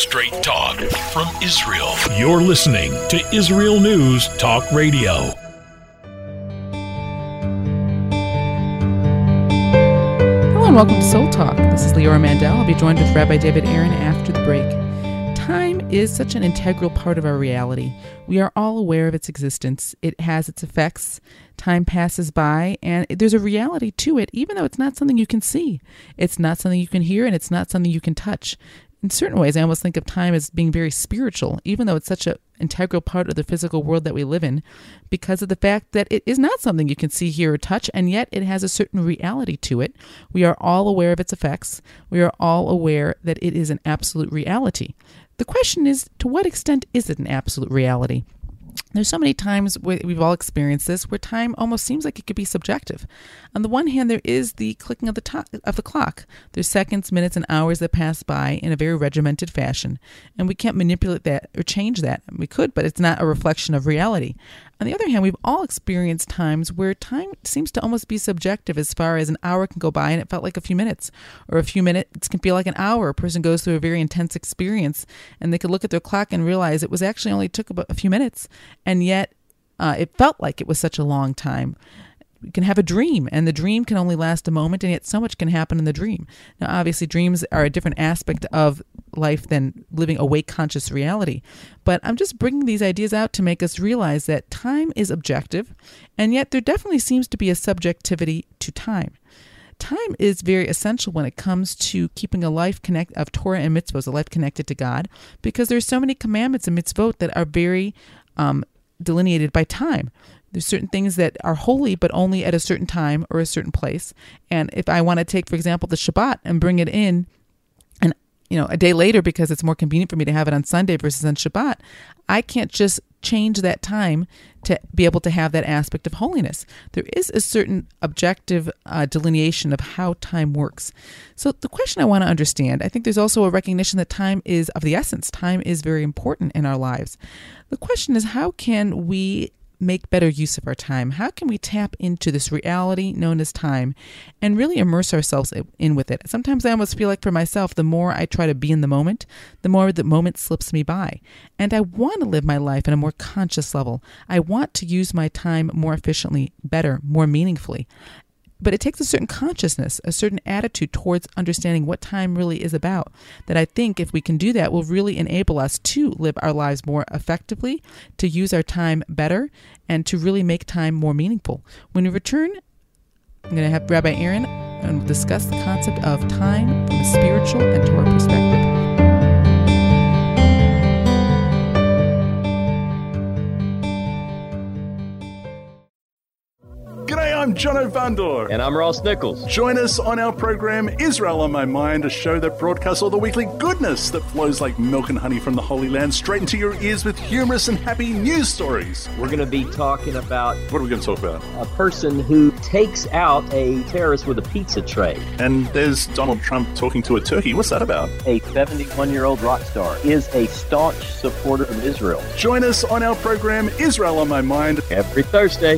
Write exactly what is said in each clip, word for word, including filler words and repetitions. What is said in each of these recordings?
Straight talk from Israel. You're listening to Israel News Talk Radio. Hello and welcome to Soul Talk. This is Leora Mandel. I'll be joined with Rabbi David Aaron after the break. Time is such an integral part of our reality. We are all aware of its existence. It has its effects. Time passes by, and there's a reality to it, even though it's not something you can see. It's not something you can hear, and it's not something you can touch. In certain ways, I almost think of time as being very spiritual, even though it's such an integral part of the physical world that we live in, because of the fact that it is not something you can see, hear, or touch, and yet it has a certain reality to it. We are all aware of its effects. We are all aware that it is an absolute reality. The question is, to what extent is it an absolute reality? There's so many times we've all experienced this where time almost seems like it could be subjective. On the one hand, there is the clicking of the to- of the clock. There's seconds, minutes, and hours that pass by in a very regimented fashion, and we can't manipulate that or change that. We could, but it's not a reflection of reality. On the other hand, we've all experienced times where time seems to almost be subjective, as far as an hour can go by and it felt like a few minutes, or a few minutes can feel like an hour. A person goes through a very intense experience and they could look at their clock and realize it was actually only took about a few minutes, and yet uh, it felt like it was such a long time. You can have a dream, and the dream can only last a moment, and yet so much can happen in the dream. Now, obviously, dreams are a different aspect of life than living awake conscious reality. But I'm just bringing these ideas out to make us realize that time is objective, and yet there definitely seems to be a subjectivity to time. Time is very essential when it comes to keeping a life connect of Torah and mitzvahs, a life connected to God, because there's so many commandments and mitzvot that are very um, delineated by time. There's certain things that are holy, but only at a certain time or a certain place. And if I want to take, for example, the Shabbat and bring it in, and you know, a day later because it's more convenient for me to have it on Sunday versus on Shabbat, I can't just change that time to be able to have that aspect of holiness. There is a certain objective uh, delineation of how time works. So the question I want to understand, I think there's also a recognition that time is of the essence. Time is very important in our lives. The question is, how can we make better use of our time? How can we tap into this reality known as time and really immerse ourselves in with it? Sometimes I almost feel like for myself, the more I try to be in the moment, the more the moment slips me by. And I want to live my life in a more conscious level. I want to use my time more efficiently, better, more meaningfully. But it takes a certain consciousness, a certain attitude towards understanding what time really is about, that I think if we can do that will really enable us to live our lives more effectively, to use our time better, and to really make time more meaningful. When we return, I'm going to have Rabbi Aaron and we'll discuss the concept of time from a spiritual and Torah perspective. G'day, I'm Jono Vandor. And I'm Ross Nichols. Join us on our program, Israel on My Mind, a show that broadcasts all the weekly goodness that flows like milk and honey from the Holy Land straight into your ears with humorous and happy news stories. We're going to be talking about... What are we going to talk about? A person who takes out a terrorist with a pizza tray. And there's Donald Trump talking to a turkey. What's that about? A seventy-one-year-old rock star is a staunch supporter of Israel. Join us on our program, Israel on My Mind, every Thursday.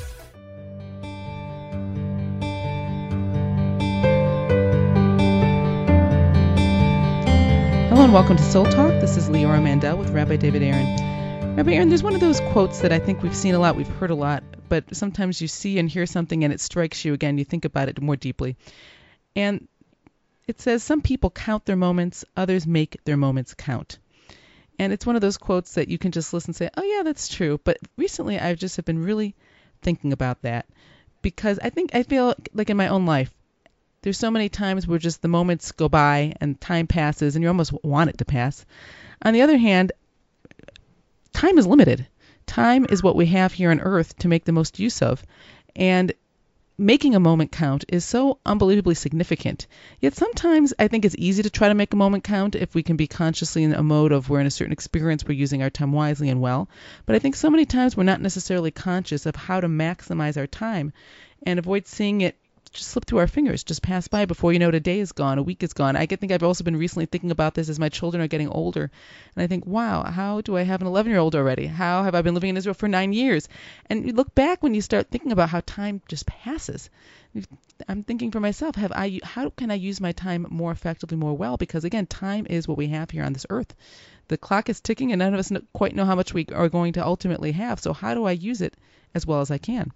Hello and welcome to Soul Talk. This is Leora Mandel with Rabbi David Aaron. Rabbi Aaron, there's one of those quotes that I think we've seen a lot, we've heard a lot, but sometimes you see and hear something and it strikes you again, you think about it more deeply. And it says, some people count their moments, others make their moments count. And it's one of those quotes that you can just listen and say, oh yeah, that's true. But recently I've just have been really thinking about that, because I think I feel like in my own life, there's so many times where just the moments go by and time passes and you almost want it to pass. On the other hand, time is limited. Time is what we have here on earth to make the most use of. And making a moment count is so unbelievably significant. Yet sometimes I think it's easy to try to make a moment count if we can be consciously in a mode of we're in a certain experience, we're using our time wisely and well. But I think so many times we're not necessarily conscious of how to maximize our time and avoid seeing it just slip through our fingers, just pass by. Before you know it, a day is gone, a week is gone. I think I've also been recently thinking about this as my children are getting older. And I think, wow, how do I have an eleven-year-old already? How have I been living in Israel for nine years? And you look back when you start thinking about how time just passes. I'm thinking for myself, have I? How can I use my time more effectively, more well? Because, again, time is what we have here on this earth. The clock is ticking, and none of us know, quite know how much we are going to ultimately have. So how do I use it as well as I can?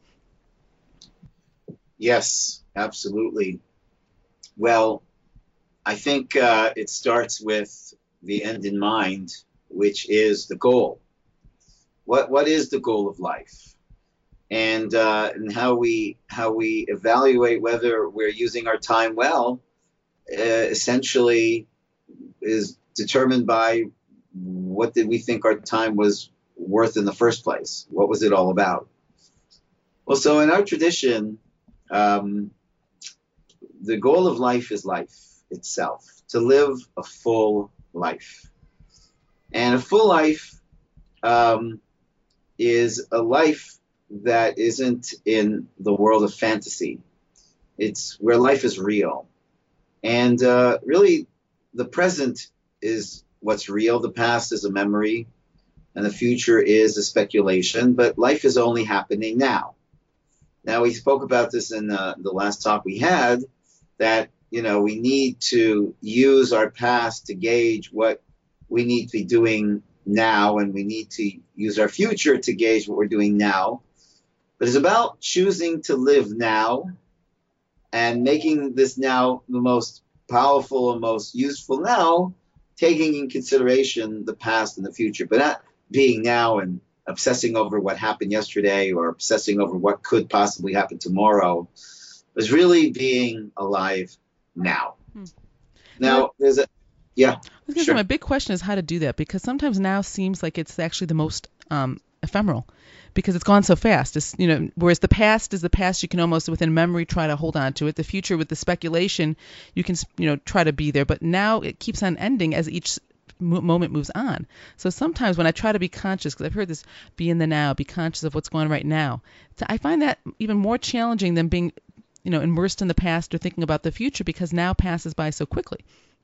Yes, absolutely. Well, I think uh, it starts with the end in mind, which is the goal. What what is the goal of life, and uh, and how we how we evaluate whether we're using our time well, uh, essentially, is determined by what did we think our time was worth in the first place. What was it all about? Well, so in our tradition, Um, the goal of life is life itself, to live a full life. And a full life um, is a life that isn't in the world of fantasy. It's where life is real. And uh, really, the present is what's real. The past is a memory, and the future is a speculation, but life is only happening now. Now, we spoke about this in uh, the last talk we had, that, you know, we need to use our past to gauge what we need to be doing now, and we need to use our future to gauge what we're doing now. But it's about choosing to live now and making this now the most powerful and most useful now, taking in consideration the past and the future, but not being now and obsessing over what happened yesterday or obsessing over what could possibly happen tomorrow. Was really being alive now. Hmm. Now, there's a, yeah. I was gonna sure. say, my big question is how to do that, because sometimes now seems like it's actually the most um, ephemeral, because it's gone so fast. It's, you know, whereas the past is the past, you can almost within memory try to hold on to it. The future with the speculation, you can, you know, try to be there. But now it keeps on ending as each moment moves on. So sometimes when I try to be conscious, because I've heard this, be in the now, be conscious of what's going on right now, so I find that even more challenging than being, you know, immersed in the past or thinking about the future, because now passes by so quickly.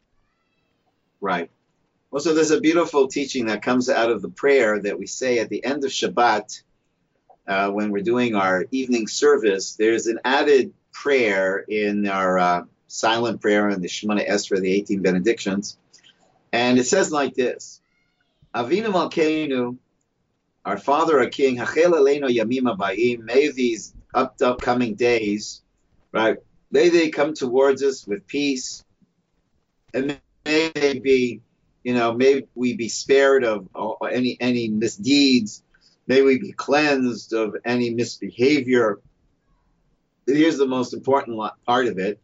Right. Well, so there's a beautiful teaching that comes out of the prayer that we say at the end of Shabbat, uh, when we're doing our evening service. There's an added prayer in our uh, silent prayer in the Shemona Esrei, the eighteen benedictions. And it says like this: Avinu Malkeinu, our Father, our King, Hachel Aleinu Yamim Habayim, may these up upcoming days, right, may they come towards us with peace, and may they be, you know, may we be spared of any any misdeeds, may we be cleansed of any misbehavior. Here's the most important part of it: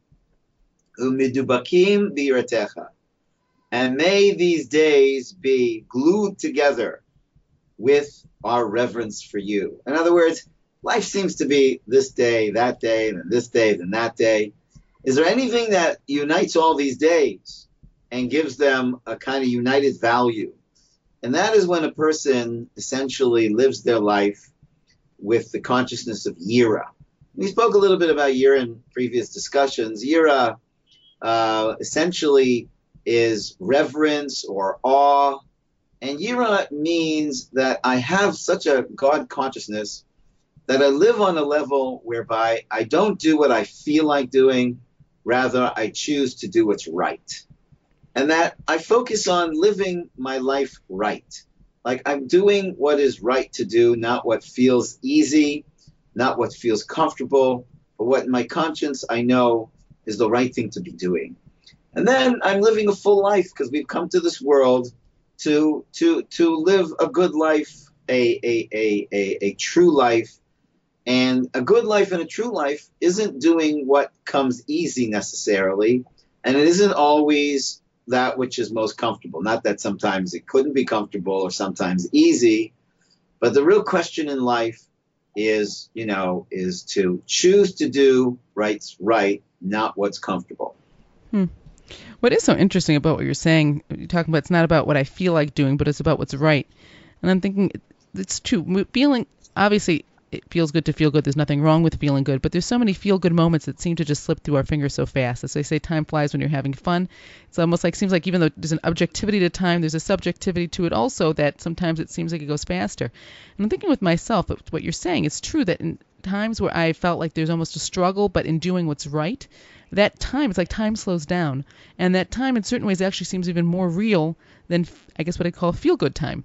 Umidubakim b'yiratecha. And may these days be glued together with our reverence for you. In other words, life seems to be this day, that day, then this day, then that day. Is there anything that unites all these days and gives them a kind of united value? And that is when a person essentially lives their life with the consciousness of Yira. We spoke a little bit about Yira in previous discussions. Yira uh, essentially is reverence or awe. And Yira means that I have such a God consciousness that I live on a level whereby I don't do what I feel like doing, rather I choose to do what's right. And that I focus on living my life right. Like I'm doing what is right to do, not what feels easy, not what feels comfortable, but what in my conscience I know is the right thing to be doing. And then I'm living a full life, because we've come to this world to to to live a good life, a a, a, a a true life. And a good life and a true life isn't doing what comes easy necessarily, and it isn't always that which is most comfortable. Not that sometimes it couldn't be comfortable or sometimes easy, but the real question in life is, you know, is to choose to do right's right, not what's comfortable. Hmm. What is so interesting about what you're saying, you're talking about it's not about what I feel like doing, but it's about what's right. And I'm thinking it's true. Feeling, obviously, it feels good to feel good. There's nothing wrong with feeling good. But there's so many feel-good moments that seem to just slip through our fingers so fast. As they say, time flies when you're having fun. It's almost like, seems like even though there's an objectivity to time, there's a subjectivity to it also, that sometimes it seems like it goes faster. And I'm thinking with myself, that what you're saying, it's true that in times where I felt like there's almost a struggle, but in doing what's right, that time, it's like time slows down. And that time in certain ways actually seems even more real than, I guess, what I call feel-good time.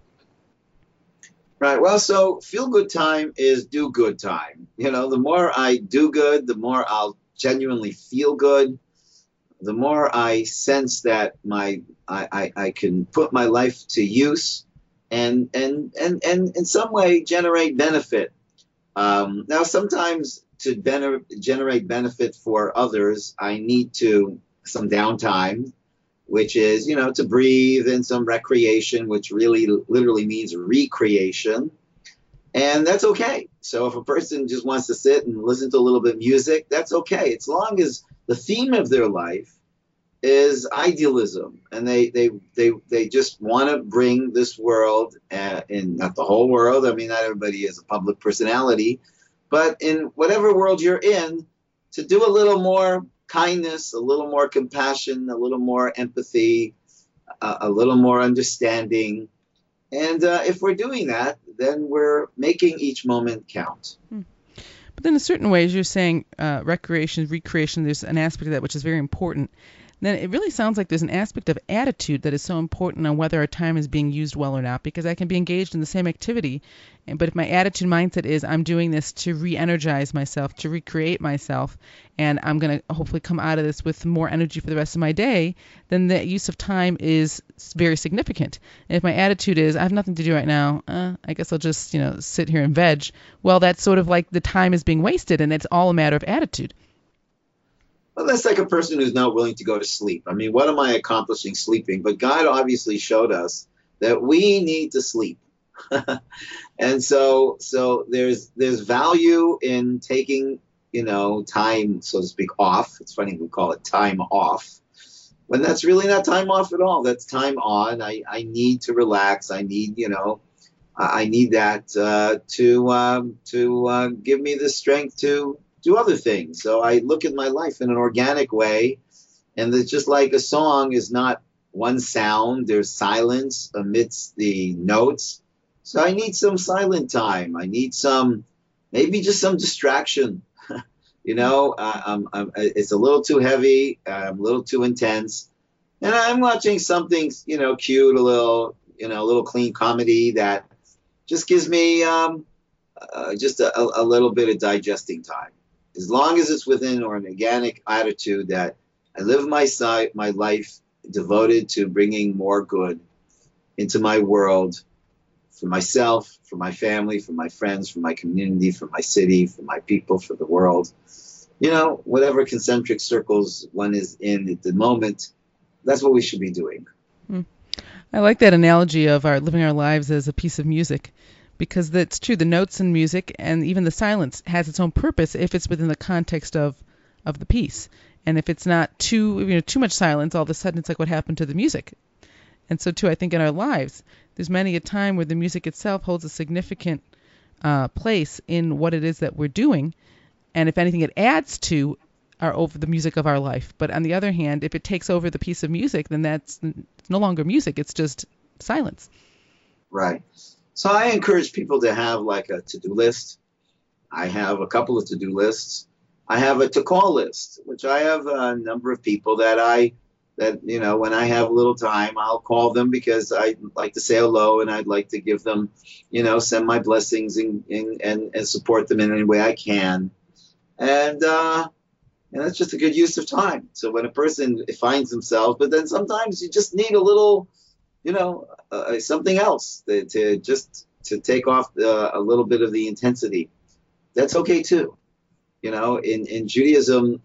Right. Well, so feel good time is do good time. You know, the more I do good, the more I'll genuinely feel good. The more I sense that my I, I, I can put my life to use and and and, and in some way generate benefit. Um, now, sometimes to ben- generate benefit for others, I need to some downtime, which is, you know, to breathe, and some recreation, which really literally means recreation. And that's okay. So if a person just wants to sit and listen to a little bit of music, that's okay. As long as the theme of their life is idealism, and they they they, they just want to bring this world, uh, in not the whole world. I mean, not everybody is a public personality, but in whatever world you're in, to do a little more kindness, a little more compassion, a little more empathy, uh, a little more understanding. And uh, if we're doing that, then we're making each moment count. Hmm. But then in certain ways, you're saying uh, recreation, recreation, there's an aspect of that which is very important. Then it really sounds like there's an aspect of attitude that is so important on whether our time is being used well or not, because I can be engaged in the same activity, and but if my attitude mindset is I'm doing this to re-energize myself, to recreate myself, and I'm going to hopefully come out of this with more energy for the rest of my day, then the use of time is very significant. And if my attitude is I have nothing to do right now, uh, I guess I'll just, you know, sit here and veg, well, that's sort of like the time is being wasted, and it's all a matter of attitude. Well, that's like a person who's not willing to go to sleep. I mean, what am I accomplishing sleeping? But God obviously showed us that we need to sleep. And so so there's there's value in taking, you know, time, so to speak, off. It's funny we call it time off, when that's really not time off at all. That's time on. I, I need to relax. I need, you know, I need that uh, to um, to uh, give me the strength to do other things. So I look at my life in an organic way, and it's just like a song is not one sound. There's silence amidst the notes. So I need some silent time. I need some, maybe just some distraction. You know, uh, I'm, I'm, it's a little too heavy. I'm a little too intense. And I'm watching something, you know, cute, a little, you know, a little clean comedy that just gives me um, uh, just a, a little bit of digesting time. As long as it's within an organic attitude that I live my side, my life devoted to bringing more good into my world, for myself, for my family, for my friends, for my community, for my city, for my people, for the world. You know, whatever concentric circles one is in at the moment, that's what we should be doing. Hmm. I like that analogy of our living our lives as a piece of music. Because that's true, the notes in music and even the silence has its own purpose if it's within the context of, of the piece. And if it's not too, you know, too much silence, all of a sudden it's like what happened to the music. And so too, I think in our lives, there's many a time where the music itself holds a significant uh, place in what it is that we're doing. And if anything, it adds to our over the music of our life. But on the other hand, if it takes over the piece of music, then that's it's no longer music, it's just silence. Right. So I encourage people to have like a to-do list. I have a couple of to-do lists. I have a to-call list, which I have a number of people that I, that, you know, when I have a little time, I'll call them because I like to say hello and I'd like to give them, you know, send my blessings and, and, and, and support them in any way I can. And, uh, and that's just a good use of time. So when a person finds themselves, but then sometimes you just need a little, you know, uh, something else to, to just to take off uh, a little bit of the intensity. That's okay too. You know, in, in Judaism,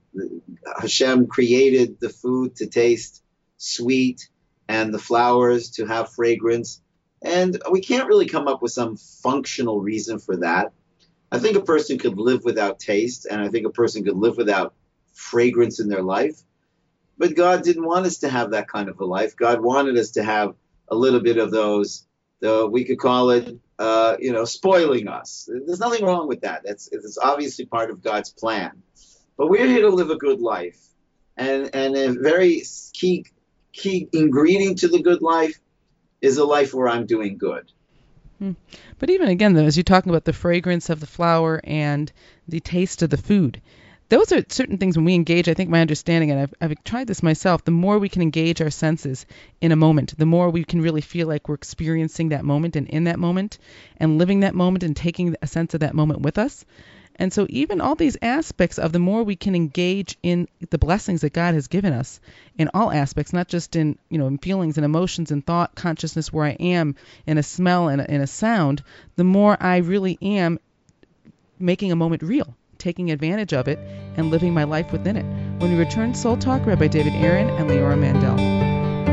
Hashem created the food to taste sweet and the flowers to have fragrance. And we can't really come up with some functional reason for that. I think a person could live without taste, and I think a person could live without fragrance in their life. But God didn't want us to have that kind of a life. God wanted us to have a little bit of those The, we could call it, uh, you know, spoiling us. There's nothing wrong with that. That's it's obviously part of God's plan. But we're here to live a good life, and and a very key key ingredient to the good life is a life where I'm doing good. Hmm. But even again, though, as you're talking about the fragrance of the flower and the taste of the food, those are certain things when we engage. I think my understanding, and I've, I've tried this myself, the more we can engage our senses in a moment, the more we can really feel like we're experiencing that moment and in that moment and living that moment and taking a sense of that moment with us. And so even all these aspects of the more we can engage in the blessings that God has given us in all aspects, not just in, you know, in feelings and emotions and thought, consciousness, where I am, in a smell and a, in a sound, the more I really am making a moment real, taking advantage of it, and living my life within it. When we return, Soul Talk, Rabbi David Aaron and Leora Mandel.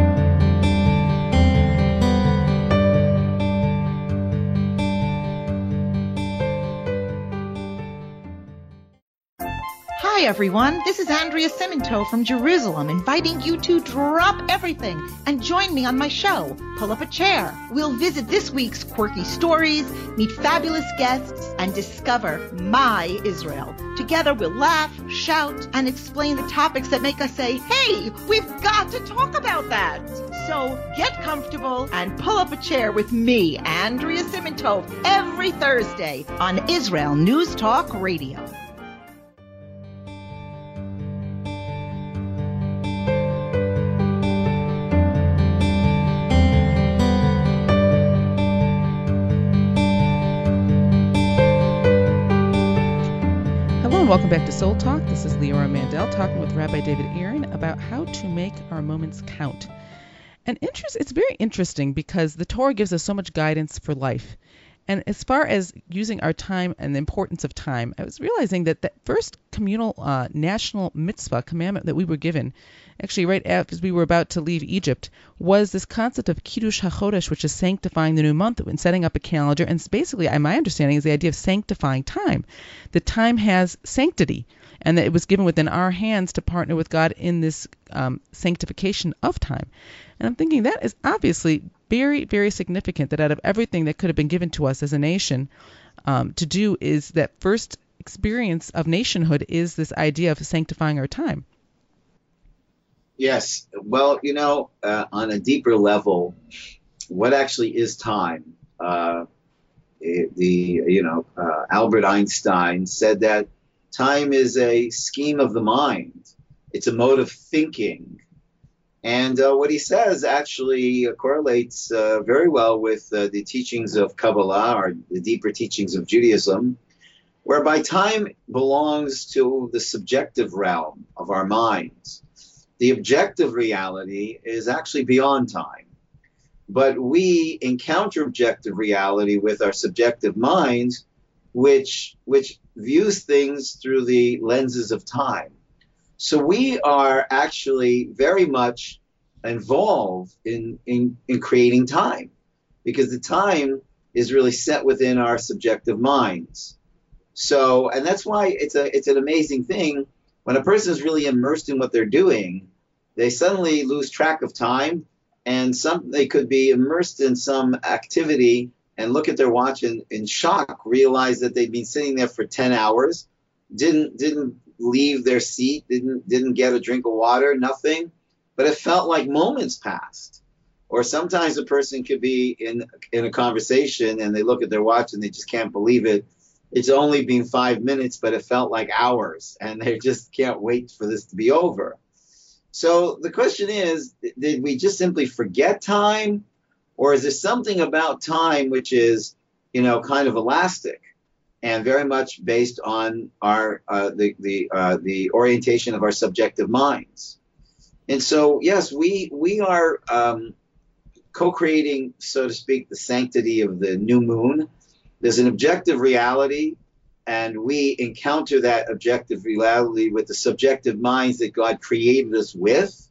Hi everyone, this is Andrea Simento from Jerusalem, inviting you to drop everything and join me on my show, Pull Up a Chair. We'll visit this week's quirky stories, meet fabulous guests, and discover my Israel. Together we'll laugh, shout, and explain the topics that make us say, hey, we've got to talk about that. So get comfortable and pull up a chair with me, Andrea Simento, every Thursday on Israel News Talk Radio. Welcome back to Soul Talk. This is Leora Mandel talking with Rabbi David Aaron about how to make our moments count. And interest, it's very interesting because the Torah gives us so much guidance for life. And as far as using our time and the importance of time, I was realizing that the first communal uh, national mitzvah commandment that we were given, actually right after we were about to leave Egypt, was this concept of Kiddush HaChodesh, which is sanctifying the new month and setting up a calendar. And it's basically, my understanding, is the idea of sanctifying time. The time has sanctity, and that it was given within our hands to partner with God in this um, sanctification of time. And I'm thinking that is obviously very, very significant, that out of everything that could have been given to us as a nation um, to do, is that first experience of nationhood is this idea of sanctifying our time. Yes. Well, you know, uh, on a deeper level, what actually is time? Uh, it, the, you know, uh, Albert Einstein said that time is a scheme of the mind. It's a mode of thinking. And uh, what he says actually uh, correlates uh, very well with uh, the teachings of Kabbalah, or the deeper teachings of Judaism, whereby time belongs to the subjective realm of our minds. The objective reality is actually beyond time. But we encounter objective reality with our subjective minds, which, which views things through the lenses of time. So we are actually very much involved in, in, in creating time, because the time is really set within our subjective minds. So, and that's why it's a it's an amazing thing when a person is really immersed in what they're doing, they suddenly lose track of time, and some they could be immersed in some activity and look at their watch and in shock realize that they'd been sitting there for ten hours, didn't didn't leave their seat, didn't didn't get a drink of water, nothing, but it felt like moments passed. Or sometimes a person could be in in a conversation and they look at their watch and they just can't believe it. It's only been five minutes, but it felt like hours, and they just can't wait for this to be over. So the question is, did we just simply forget time, or is there something about time which is, you know, kind of elastic and very much based on our uh, the the uh, the orientation of our subjective minds? And so, yes, we we are um, co-creating, so to speak, the sanctity of the new moon. There's an objective reality, and we encounter that objective reality with the subjective minds that God created us with,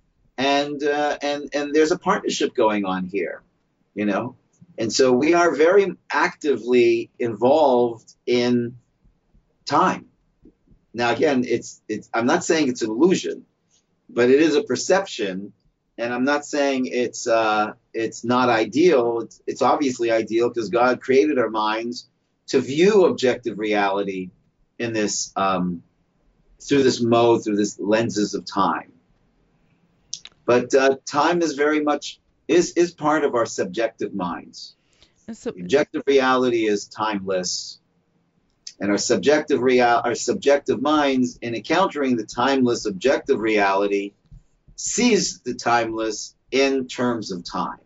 and uh, and and there's a partnership going on here, you know, and so we are very actively involved in time. Now, again, it's it's I'm not saying it's an illusion, but it is a perception and I'm not saying it's uh, it's not ideal. It's, it's obviously ideal because God created our minds to view objective reality in this um, through this mode, through this lenses of time. But uh, time is very much is is part of our subjective minds. And so, objective reality is timeless, and our subjective real our subjective minds, in encountering the timeless objective reality, sees the timeless in terms of time.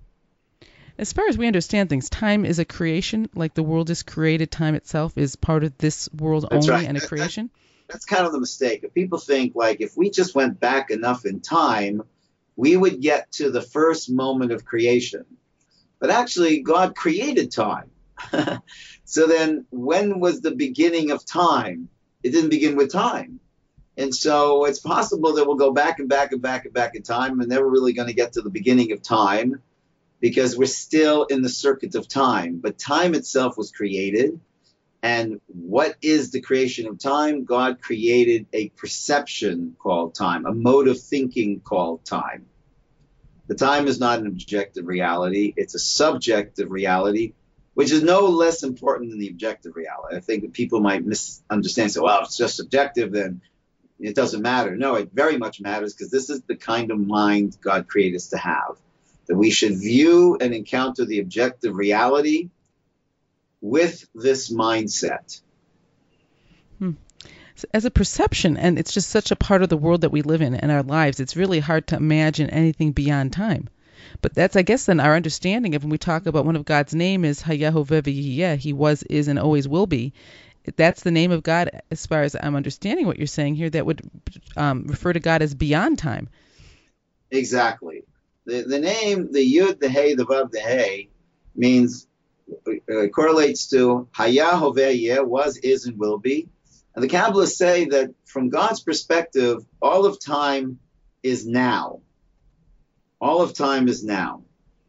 As far as we understand things, time is a creation, like the world is created. Time itself is part of this world That's only right. and a That- creation. That's kind of the mistake. If people think like if we just went back enough in time, we would get to the first moment of creation. But actually, God created time. So then when was the beginning of time? It didn't begin with time. And so it's possible that we'll go back and back and back and back in time and never really going to get to the beginning of time because we're still in the circuit of time. But time itself was created. And what is the creation of time? God created a perception called time, a mode of thinking called time. The time is not an objective reality. It's a subjective reality, which is no less important than the objective reality. I think that people might misunderstand. So, well, if it's just subjective, then it doesn't matter. No, it very much matters because this is the kind of mind God created us to have, that we should view and encounter the objective reality with this mindset. Hmm. So as a perception, and it's just such a part of the world that we live in and our lives, it's really hard to imagine anything beyond time. But that's, I guess, then our understanding of when we talk about one of God's name is Hayahoveh V'yeh, he was, is, and always will be. That's the name of God, as far as I'm understanding what you're saying here, that would um, refer to God as beyond time. Exactly. The the name, the Yud, the Hey, the Vav, the Hey, means, uh, correlates to Hayahoveh, was, is, and will be. And the Kabbalists say that from God's perspective, all of time is now. All of time is now.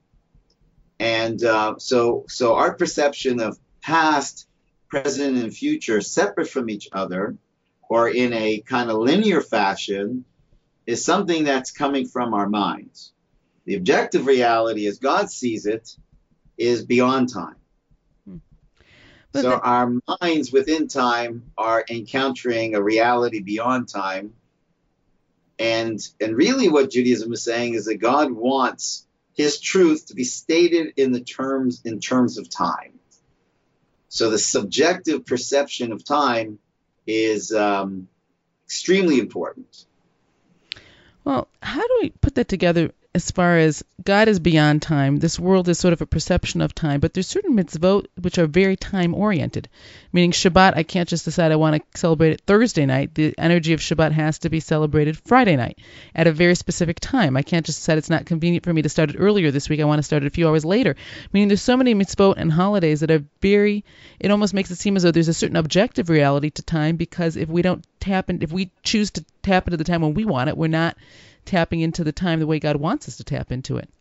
And uh, so, so our perception of past, present, and future separate from each other, or in a kind of linear fashion, is something that's coming from our minds. The objective reality, as God sees it, is beyond time. Hmm. So But the- our minds within time are encountering a reality beyond time. And, and really what Judaism is saying is that God wants his truth to be stated in the terms in terms of time. So the subjective perception of time is um, extremely important. Well, how do we put that together as far as God is beyond time? This world is sort of a perception of time, but there's certain mitzvot which are very time-oriented, meaning Shabbat, I can't just decide I want to celebrate it Thursday night. The energy of Shabbat has to be celebrated Friday night at a very specific time. I can't just decide it's not convenient for me to start it earlier this week. I want to start it a few hours later. Meaning there's so many mitzvot and holidays that are very, it almost makes it seem as though there's a certain objective reality to time, because if we don't tap in, if we choose to tap into the time when we want it, we're not tapping into the time the way God wants us to tap into it.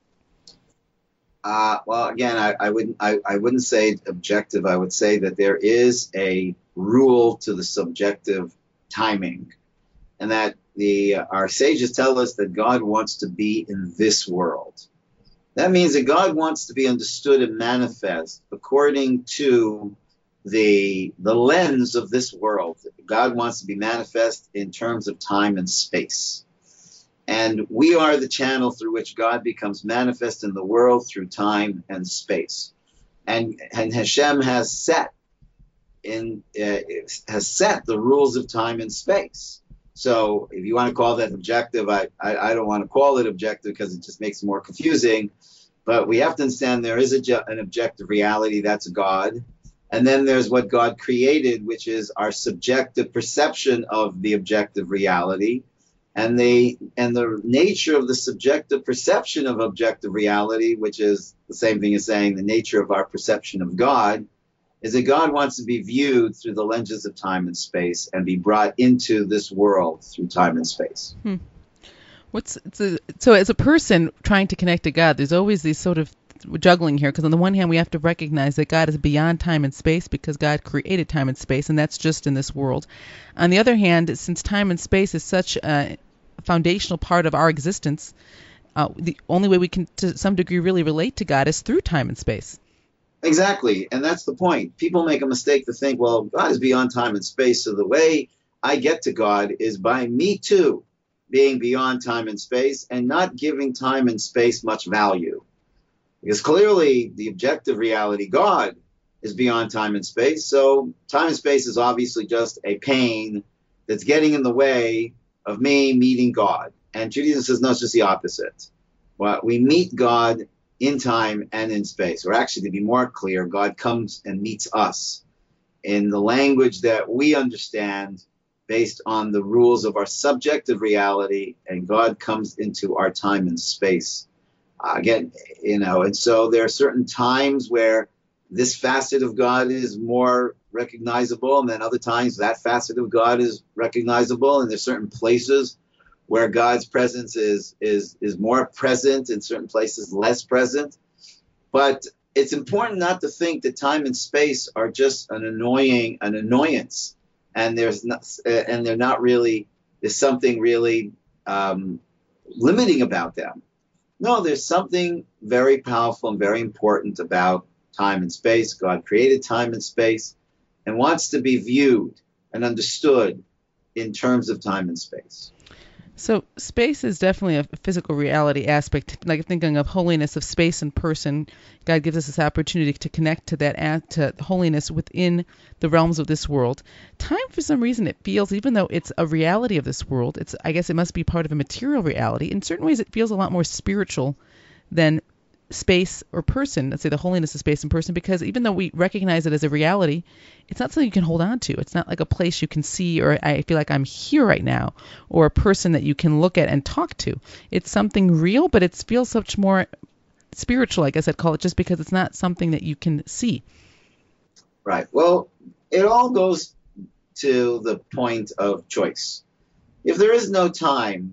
Uh, well, again, I, I wouldn't I, I wouldn't say objective. I would say that there is a rule to the subjective timing, and that the uh, our sages tell us that God wants to be in this world. That means that God wants to be understood and manifest according to the the lens of this world. God wants to be manifest in terms of time and space. And we are the channel through which God becomes manifest in the world through time and space. And, and Hashem has set in uh, has set the rules of time and space. So if you want to call that objective, I, I, I don't want to call it objective because it just makes it more confusing. But we have to understand there is a, an objective reality, that's God. And then there's what God created, which is our subjective perception of the objective reality. And the and the nature of the subjective perception of objective reality, which is the same thing as saying the nature of our perception of God, is that God wants to be viewed through the lenses of time and space and be brought into this world through time and space. Hmm. What's so, so as a person trying to connect to God, there's always these sort of juggling here, because on the one hand we have to recognize that God is beyond time and space because God created time and space, and that's just in this world. On the other hand, since time and space is such a foundational part of our existence. Uh, the only way we can, to some degree, really relate to God is through time and space. Exactly, and that's the point. People make a mistake to think, well, God is beyond time and space, so the way I get to God is by me too being beyond time and space and not giving time and space much value. Because clearly the objective reality, God, is beyond time and space, so time and space is obviously just a pain that's getting in the way of me meeting God. And Judaism says, no, it's just the opposite. Well, we meet God in time and in space. Or actually, to be more clear, God comes and meets us in the language that we understand based on the rules of our subjective reality, and God comes into our time and space. Uh, again, you know, and so there are certain times where this facet of God is more recognizable, and then other times that facet of God is recognizable, and there's certain places where God's presence is is is more present, in certain places less present. But it's important not to think that time and space are just an annoying an annoyance, and there's not, and they're not really there's something really um, limiting about them. No, there's something very powerful and very important about time and space. God created time and space and wants to be viewed and understood in terms of time and space. So space is definitely a physical reality aspect, like thinking of holiness of space and person. God gives us this opportunity to connect to that, to holiness within the realms of this world. Time, for some reason, it feels, even though it's a reality of this world, it's I guess it must be part of a material reality. In certain ways, it feels a lot more spiritual than space or person, let's say the holiness of space and person, because even though we recognize it as a reality, it's not something you can hold on to. It's not like a place you can see, or I feel like I'm here right now, or a person that you can look at and talk to. It's something real, but it feels much more spiritual, I guess I'd call it, just because it's not something that you can see. Right. Well, it all goes to the point of choice. If there is no time,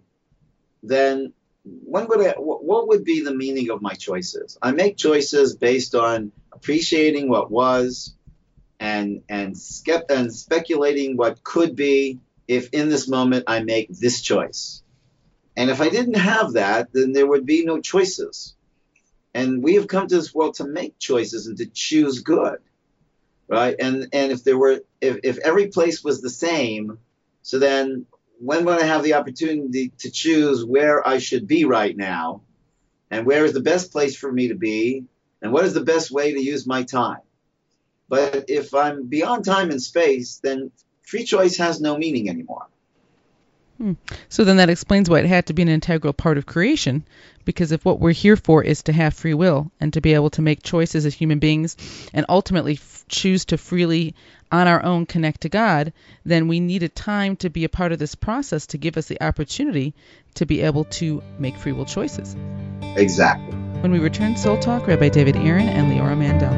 then When would I, what would be the meaning of my choices? I make choices based on appreciating what was and and, skept, and speculating what could be if in this moment I make this choice. And if I didn't have that, then there would be no choices. And we have come to this world to make choices and to choose good, right? And and if there were if, if every place was the same, so then when would I have the opportunity to choose where I should be right now, and where is the best place for me to be, and what is the best way to use my time? But if I'm beyond time and space, then free choice has no meaning anymore. Hmm. So then that explains why it had to be an integral part of creation, because if what we're here for is to have free will and to be able to make choices as human beings and ultimately f- choose to freely on our own connect to God, then we needed time to be a part of this process to give us the opportunity to be able to make free will choices. Exactly. When we return, Soul Talk, Rabbi David Aaron and Leora Mandel.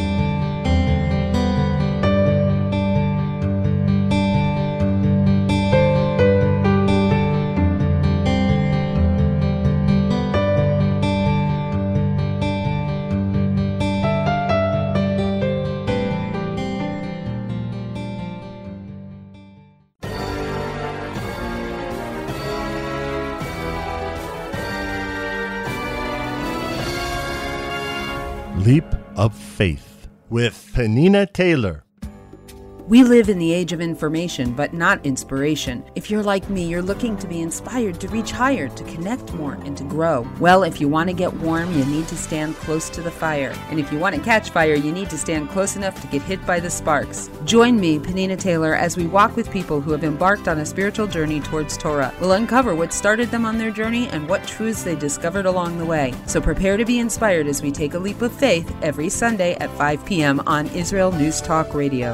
Leap of Faith with Penina Taylor. We live in the age of information, but not inspiration. If you're like me, you're looking to be inspired to reach higher, to connect more, and to grow. Well, if you want to get warm, you need to stand close to the fire. And if you want to catch fire, you need to stand close enough to get hit by the sparks. Join me, Penina Taylor, as we walk with people who have embarked on a spiritual journey towards Torah. We'll uncover what started them on their journey and what truths they discovered along the way. So prepare to be inspired as we take a leap of faith every Sunday at five p.m. on Israel News Talk Radio.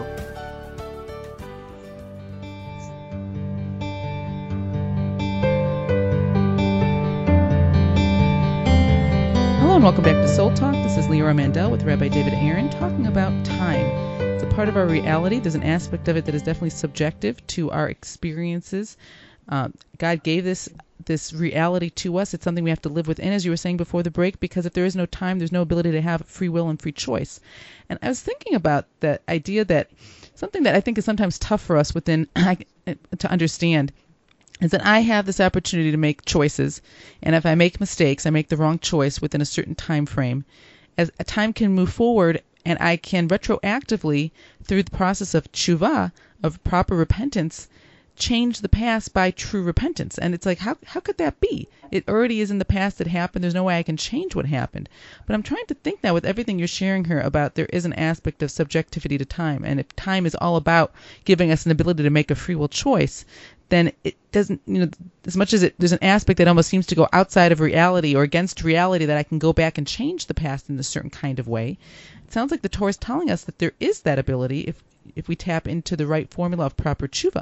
And welcome back to Soul Talk. This is Leora Mandel with Rabbi David Aaron talking about time. It's a part of our reality. There's an aspect of it that is definitely subjective to our experiences. Um, God gave this this reality to us. It's something we have to live within, as you were saying before the break, because if there is no time, there's no ability to have free will and free choice. And I was thinking about that idea that something that I think is sometimes tough for us within to understand is that I have this opportunity to make choices, and if I make mistakes, I make the wrong choice within a certain time frame, as a time can move forward, and I can retroactively, through the process of tshuva, of proper repentance, change the past by true repentance. And it's like, how how could that be? It already is in the past. It happened. There's no way I can change what happened. But I'm trying to think now with everything you're sharing here about there is an aspect of subjectivity to time. And if time is all about giving us an ability to make a free will choice, then it doesn't, you know, as much as it, there's an aspect that almost seems to go outside of reality or against reality that I can go back and change the past in a certain kind of way. It sounds like the Torah is telling us that there is that ability if if we tap into the right formula of proper tshuva.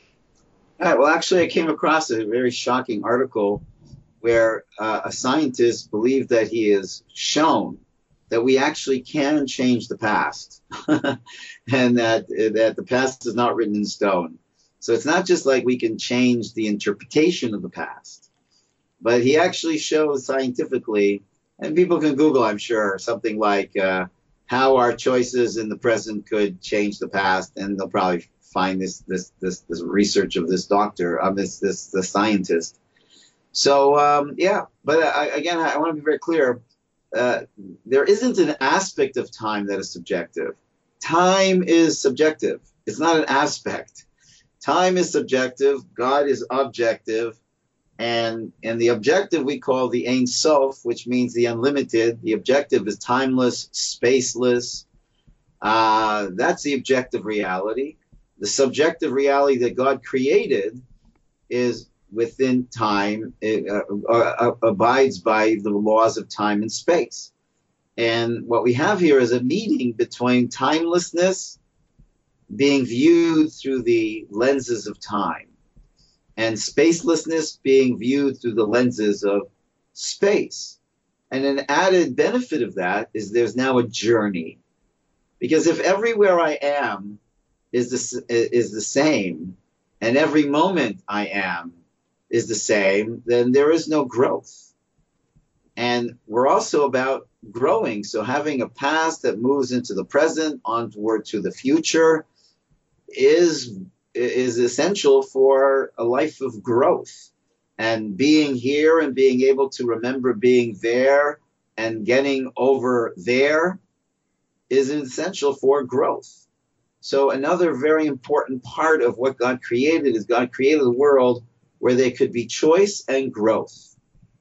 All right, well, actually, I came across a very shocking article where uh, a scientist believed that he has shown that we actually can change the past and that that the past is not written in stone. So it's not just like we can change the interpretation of the past, but he actually shows scientifically, and people can Google, I'm sure, something like uh, how our choices in the present could change the past, and they'll probably find this this this, this research of this doctor, of um, this this the scientist. So um, yeah, but I, again, I want to be very clear. Uh, there isn't an aspect of time that is subjective. Time is subjective. It's not an aspect. Time is subjective. God is objective, and and the objective we call the Ein Sof, which means the unlimited. The objective is timeless, spaceless. Uh, that's the objective reality. The subjective reality that God created is within time, it, uh, uh, abides by the laws of time and space. And what we have here is a meeting between timelessness being viewed through the lenses of time and spacelessness being viewed through the lenses of space. And an added benefit of that is there's now a journey. Because if everywhere I am is the, is the same, and every moment I am is the same, then there is no growth. And we're also about growing. So having a past that moves into the present, onward to the future, is, is essential for a life of growth. And being here and being able to remember being there and getting over there is essential for growth. So another very important part of what God created is God created a world where there could be choice and growth.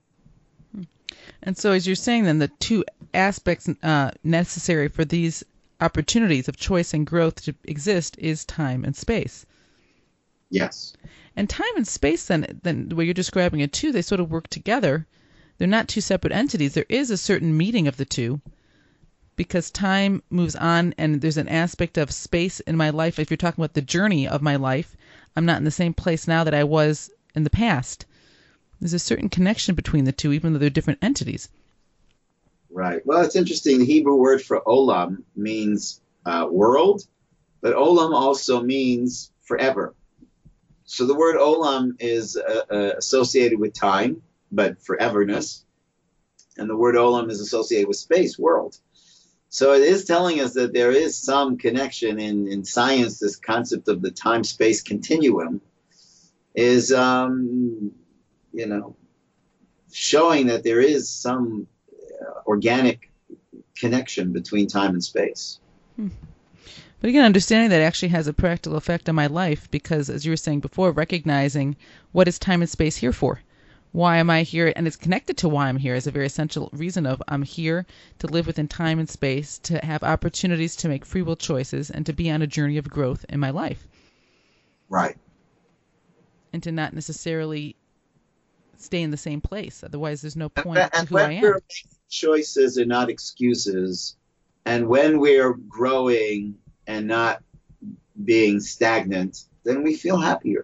And so as you're saying then, the two aspects uh, necessary for these opportunities of choice and growth to exist is time and space. Yes. And time and space then, then the way you're describing it too, they sort of work together. They're not two separate entities. There is a certain meeting of the two, because time moves on and there's an aspect of space in my life. If you're talking about the journey of my life, I'm not in the same place now that I was in the past. There's a certain connection between the two, even though they're different entities. Right. Well, it's interesting. The Hebrew word for olam means uh, world, but olam also means forever. So the word olam is uh, uh, associated with time, but foreverness. And the word olam is associated with space, world. So it is telling us that there is some connection in, in science. This concept of the time-space continuum is, um, you know, showing that there is some uh, organic connection between time and space. Hmm. But again, understanding that actually has a practical effect on my life because, as you were saying before, recognizing what is time and space here for. Why am I here? And it's connected to why I'm here as a very essential reason of I'm here to live within time and space, to have opportunities to make free will choices, and to be on a journey of growth in my life. Right. And to not necessarily stay in the same place. Otherwise, there's no point and, to and who I am. when we're making choices are not excuses, and when we're growing and not being stagnant, then we feel happier.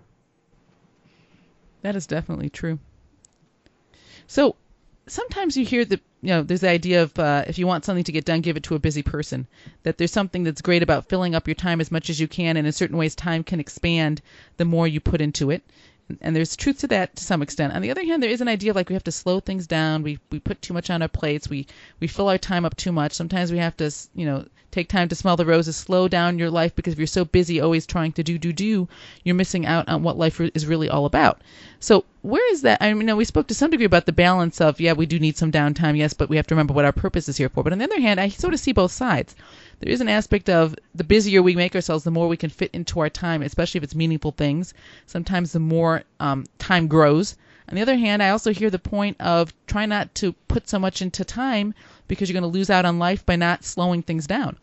That is definitely true. So sometimes you hear that, you know, there's the idea of uh, if you want something to get done, give it to a busy person. That there's something that's great about filling up your time as much as you can, and in certain ways time can expand the more you put into it. And there's truth to that to some extent. On the other hand, there is an idea of like we have to slow things down. We we put too much on our plates. We we fill our time up too much. Sometimes we have to, you know, take time to smell the roses, slow down your life, because if you're so busy always trying to do, do, do, you're missing out on what life is really all about. So where is that? I mean, you know, we spoke to some degree about the balance of, yeah, we do need some downtime, yes, but we have to remember what our purpose is here for. But on the other hand, I sort of see both sides. There is an aspect of the busier we make ourselves, the more we can fit into our time, especially if it's meaningful things. Sometimes the more um, time grows. On the other hand, I also hear the point of try not to put so much into time because you're going to lose out on life by not slowing things down.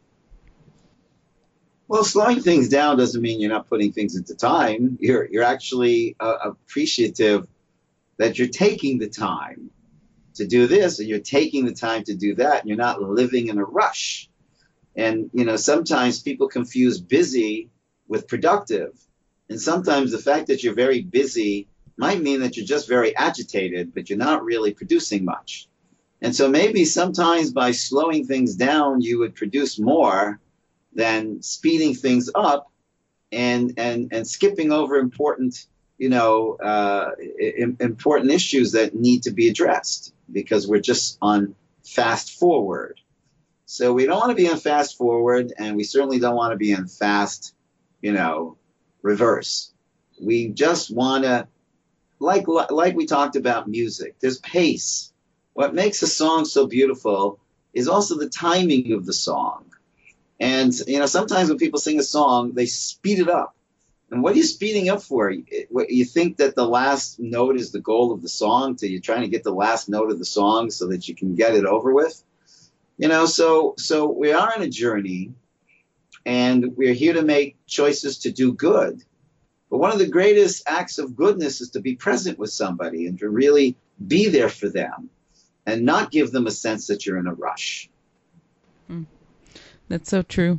Well, slowing things down doesn't mean you're not putting things into time. You're you're actually uh, appreciative that you're taking the time to do this, and you're taking the time to do that, and you're not living in a rush. And, you know, sometimes people confuse busy with productive. And sometimes the fact that you're very busy might mean that you're just very agitated, but you're not really producing much. And so maybe sometimes by slowing things down, you would produce more than speeding things up and and and skipping over important, you know, uh, I- important issues that need to be addressed because we're just on fast forward. So we don't want to be on fast forward, and we certainly don't want to be in fast, you know, reverse. We just want to, like like we talked about music, there's pace. What makes a song so beautiful is also the timing of the song. And, you know, sometimes when people sing a song, they speed it up. And what are you speeding up for? You think that the last note is the goal of the song, so you're trying to get the last note of the song so that you can get it over with? You know, so so we are on a journey, and we're here to make choices to do good. But one of the greatest acts of goodness is to be present with somebody and to really be there for them and not give them a sense that you're in a rush. Mm. That's so true.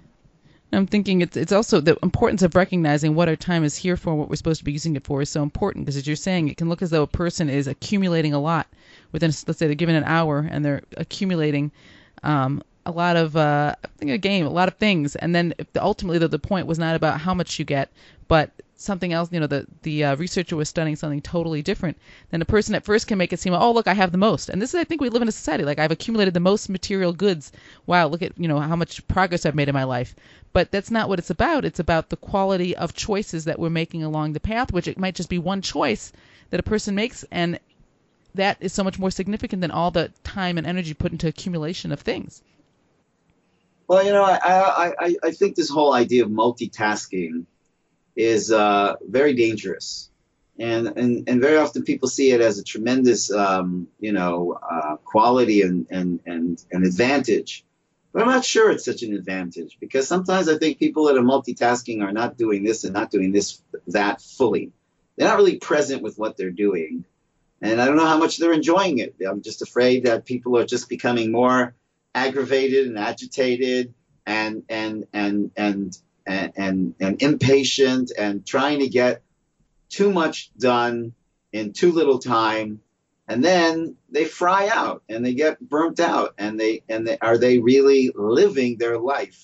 I'm thinking it's it's also the importance of recognizing what our time is here for, what we're supposed to be using it for is so important, because as you're saying, it can look as though a person is accumulating a lot within, let's say they're given an hour and they're accumulating um, a lot of, uh, I think a game, a lot of things. And then if the, ultimately the, the point was not about how much you get, but something else, you know, the, the uh, researcher was studying something totally different, then a person at first can make it seem, oh, look, I have the most. And this is, I think we live in a society, like I've accumulated the most material goods. Wow, look at, you know, how much progress I've made in my life. But that's not what it's about. It's about the quality of choices that we're making along the path, which it might just be one choice that a person makes, and that is so much more significant than all the time and energy put into accumulation of things. Well, you know, I I, I, I think this whole idea of multitasking is uh, very dangerous. And, and and very often people see it as a tremendous, um, you know, uh, quality and, and, and, and advantage. But I'm not sure it's such an advantage, because sometimes I think people that are multitasking are not doing this and not doing this, that fully. They're not really present with what they're doing. And I don't know how much they're enjoying it. I'm just afraid that people are just becoming more aggravated and agitated and and and and and and, and impatient and trying to get too much done in too little time. And then they fry out and they get burnt out, and they and they are they really living their life?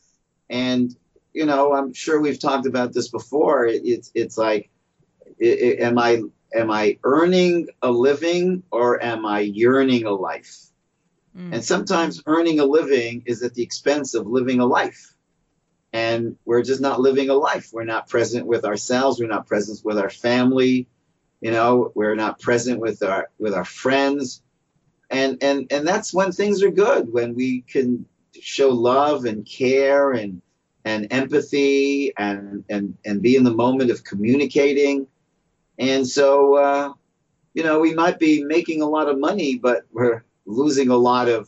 And you know, I'm sure we've talked about this before. It, it's it's like, it, it, am I am I earning a living, or am I yearning a life? Mm. And sometimes earning a living is at the expense of living a life, and we're just not living a life. We're not present with ourselves. We're not present with our family. You know, we're not present with our with our friends, and and and that's when things are good, when we can show love and care and and empathy and and and be in the moment of communicating. And so, uh, you know, we might be making a lot of money, but we're losing a lot of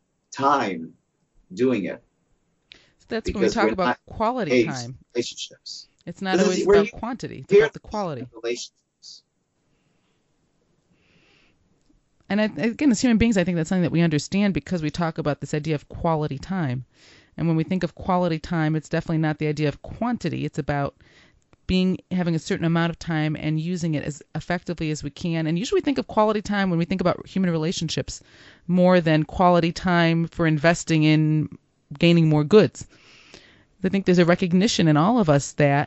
time doing it. So that's when we talk about quality time. Relationships. It's not always about quantity; it's about the quality. Relationships. And I, again, as human beings, I think that's something that we understand because we talk about this idea of quality time. And when we think of quality time, it's definitely not the idea of quantity. It's about being having a certain amount of time and using it as effectively as we can. And usually we think of quality time when we think about human relationships more than quality time for investing in gaining more goods. I think there's a recognition in all of us that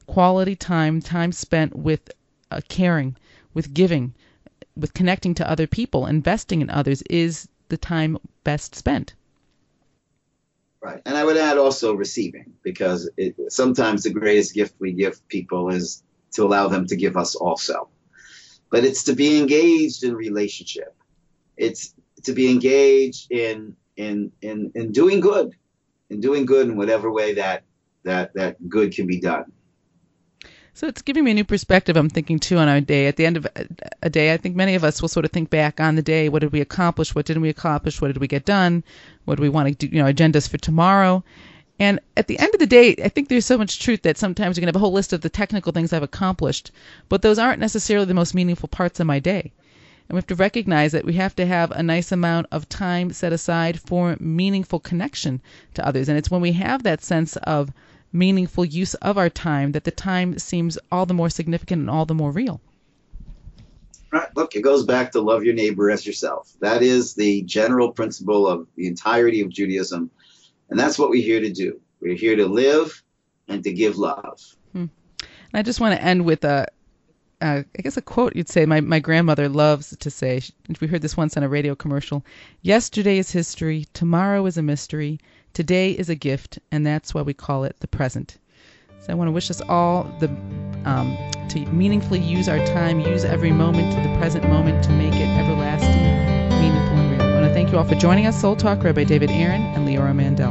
quality time, time spent with uh, caring, with giving, with connecting to other people, investing in others is the time best spent. Right. And I would add also receiving, because it, sometimes the greatest gift we give people is to allow them to give us also. But it's to be engaged in relationship. It's to be engaged in in in, in doing good, in doing good in whatever way that, that, that good can be done. So it's giving me a new perspective, I'm thinking, too, on our day. At the end of a day, I think many of us will sort of think back on the day. What did we accomplish? What didn't we accomplish? What did we get done? What do we want to do, you know, agendas for tomorrow? And at the end of the day, I think there's so much truth that sometimes you can have a whole list of the technical things I've accomplished, but those aren't necessarily the most meaningful parts of my day. And we have to recognize that we have to have a nice amount of time set aside for meaningful connection to others. And it's when we have that sense of meaningful use of our time that the time seems all the more significant and all the more real. Right. Look, it goes back to love your neighbor as yourself. That is the general principle of the entirety of Judaism. And that's what we're here to do. We're here to live and to give love. Hmm. I just want to end with a, uh, I guess a quote you'd say my, my grandmother loves to say. We heard this once on a radio commercial. Yesterday is history. Tomorrow is a mystery. Today is a gift, and that's why we call it the present. So I want to wish us all the um, to meaningfully use our time, use every moment, the present moment, to make it everlasting, meaningful, and real. I want to thank you all for joining us. Soul Talk, Rabbi David Aaron and Leora Mandel.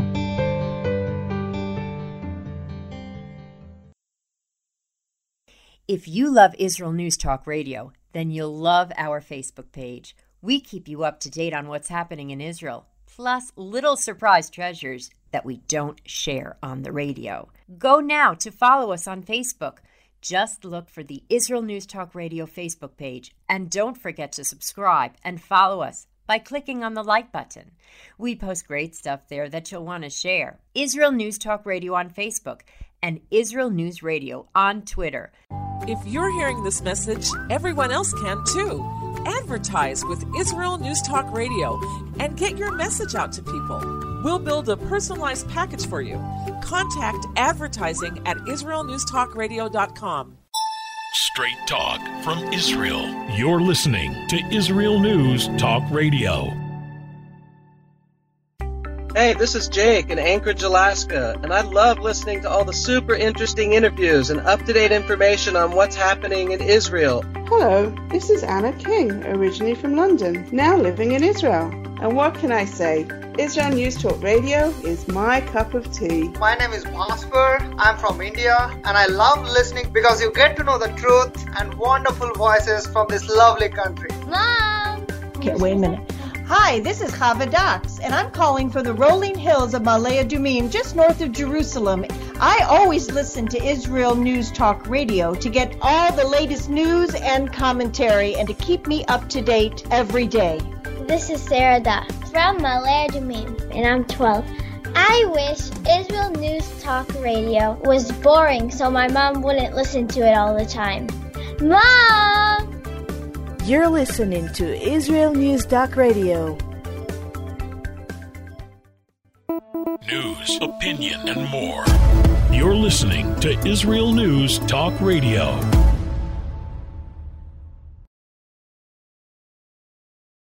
If you love Israel News Talk Radio, then you'll love our Facebook page. We keep you up to date on what's happening in Israel, plus little surprise treasures that we don't share on the radio. Go now to follow us on Facebook. Just look for the Israel News Talk Radio Facebook page, and don't forget to subscribe and follow us by clicking on the like button. We post great stuff there that you'll want to share. Israel News Talk Radio on Facebook and Israel News Radio on Twitter. If you're hearing this message, everyone else can too. Advertise with Israel News Talk Radio and get your message out to people. We'll build a personalized package for you. Contact advertising at israel news talk radio dot com. Straight talk from Israel. You're listening to Israel News Talk Radio. Hey, this is Jake in Anchorage, Alaska, and I love listening to all the super interesting interviews and up-to-date information on what's happening in Israel. Hello, this is Anna King, originally from London, now living in Israel. And what can I say? Israel News Talk Radio is my cup of tea. My name is Bhaskar. I'm from India, and I love listening because you get to know the truth and wonderful voices from this lovely country. Mom! Okay, wait a minute. Hi, this is Chava Dax, and I'm calling from the rolling hills of Ma'ale Adumim, just north of Jerusalem. I always listen to Israel News Talk Radio to get all the latest news and commentary and to keep me up to date every day. This is Sarah Dax from Ma'ale Adumim, and I'm twelve. I wish Israel News Talk Radio was boring so my mom wouldn't listen to it all the time. Mom! You're listening to Israel News Talk Radio. News, opinion, and more. You're listening to Israel News Talk Radio.